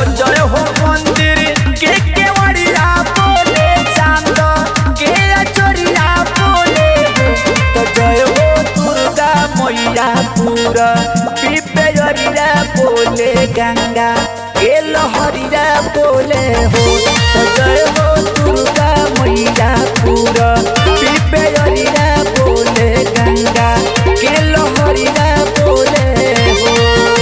हो मंदिर के केवड़िया बोले चांद के अचोरिया बोले तो जय हो दुर्गा मैया पूरा पिपरिया बोले गंगा के लहरिया बोले हो तो जय हो दुर्गा मैया पूरा पिपरिया बोले गंगा के लहरिया बोले हो।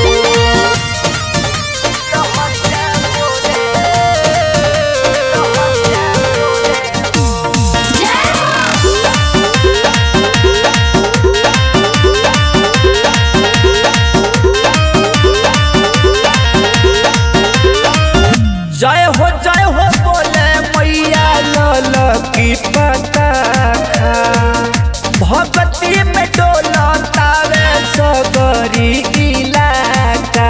जय हो बोले मैया लाल की पताखा भगती में डोलतावे सगरी इलाका।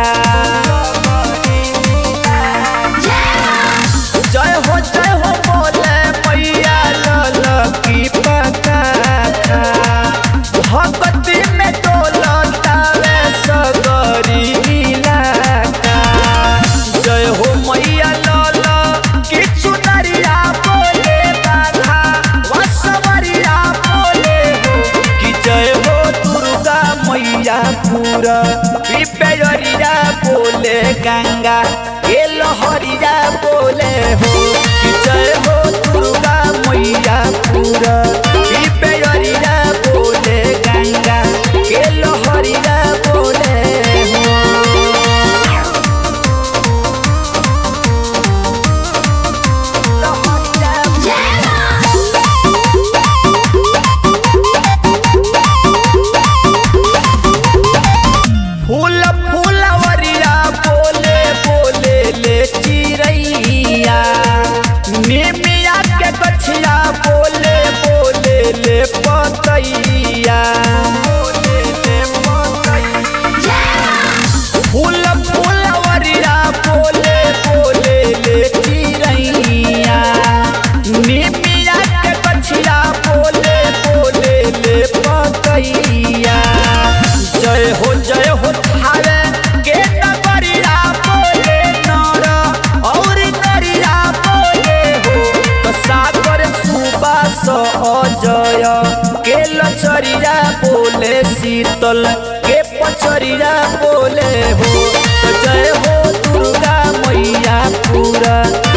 जय हो बोले मैया लाल की पताखा भगती में डोलतावे सगरी इलाका। जय हो मैया लाल की चुनरिया बोले बाधा वसवरिया बोले कि जय हो दुर्गा मैया पूरा पिपरिया बोले गंगा के लहरिया बोले हो कि जय हो दुर्गा मैया पूरा पिपरिया बोले गंगा के लहरिया बोले हो। फूल फूलवरिया बोले बोले ले चिरैया निमिया के गछिया बोले बोले ले पतैया। फूल फूलवरिया बोले बोले ले चिरैया निमिया के गछिया बोले बोले ले पतैया। जय हो थारे के नगरिया बोले नर और नरिया बोले हो तो सागर सुबास अजय के लचरिया बोले शीतल के पचरिया बोले हो तो जय हो दुर्गा मैया पूरा